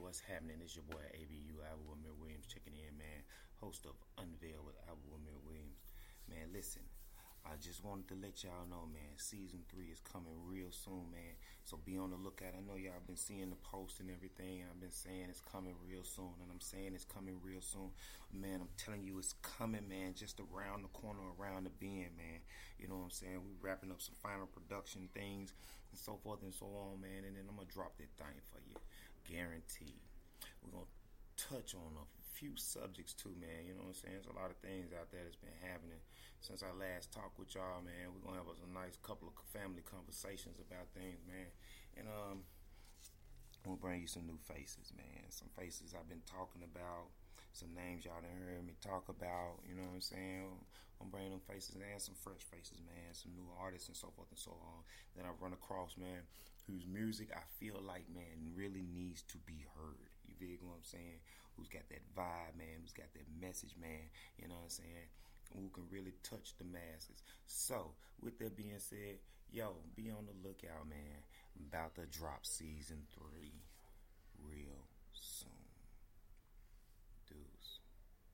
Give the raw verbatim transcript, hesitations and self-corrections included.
what's happening? It's your boy A B U, Albert Amir Williams, checking in, man. Host of Unveil with Albert Amir Williams. Man, listen, I just wanted to let y'all know, man, season three is coming real soon, man. So be on the lookout. I know y'all been seeing the post and everything. I've been saying it's coming real soon, and I'm saying it's coming real soon. Man, I'm telling you it's coming, man, just around the corner, around the bend, man. You know what I'm saying? We wrapping up some final production things and so forth and so on, man. And then I'm going to drop that thing for you. Guaranteed. We're going to touch on a few subjects too, man. You know what I'm saying? There's a lot of things out there that's been happening since I last talked with y'all, man. We're gonna have a nice couple of family conversations about things, man. And um I'm gonna bring you some new faces, man. Some faces I've been talking about, some names y'all done heard me talk about, you know what I'm saying? I'm bringing them faces and some fresh faces, man. Some new artists and so forth and so on that I've run across, man, whose music I feel like, man, really needs to be heard. You dig what I'm saying? Who's got that vibe, man, who's got that message, man, you know what I'm saying? Who can really touch the masses. So, with that being said, yo, be on the lookout, man. I'm about to drop season three real